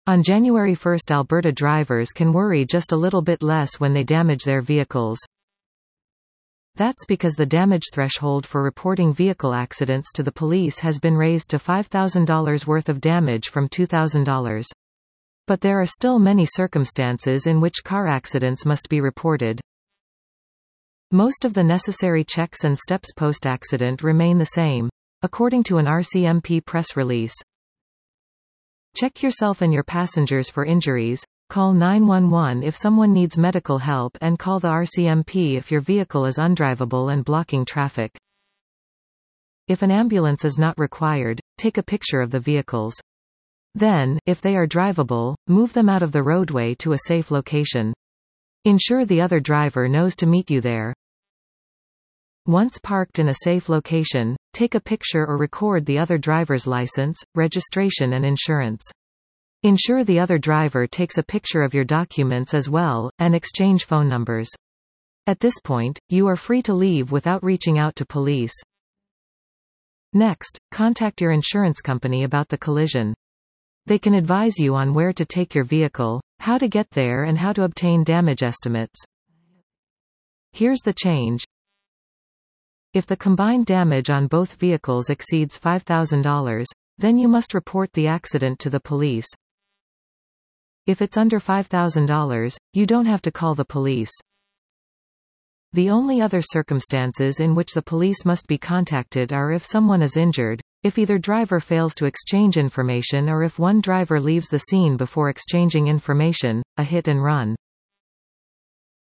On January 1, Alberta drivers can worry just a little bit less when they damage their vehicles. That's because the damage threshold for reporting vehicle accidents to the police has been raised to $5,000 worth of damage from $2,000. But there are still many circumstances in which car accidents must be reported. Most of the necessary checks and steps post-accident remain the same, according to an RCMP press release. Check yourself and your passengers for injuries, call 911 if someone needs medical help, and call the RCMP if your vehicle is undrivable and blocking traffic. If an ambulance is not required, take a picture of the vehicles. Then, if they are drivable, move them out of the roadway to a safe location. Ensure the other driver knows to meet you there. Once parked in a safe location, take a picture or record the other driver's license, registration and insurance. Ensure the other driver takes a picture of your documents as well, and exchange phone numbers. At this point, you are free to leave without reaching out to police. Next, contact your insurance company about the collision. They can advise you on where to take your vehicle, how to get there and how to obtain damage estimates. Here's the change. If the combined damage on both vehicles exceeds $5,000, then you must report the accident to the police. If it's under $5,000, you don't have to call the police. The only other circumstances in which the police must be contacted are if someone is injured, if either driver fails to exchange information, or if one driver leaves the scene before exchanging information, a hit and run.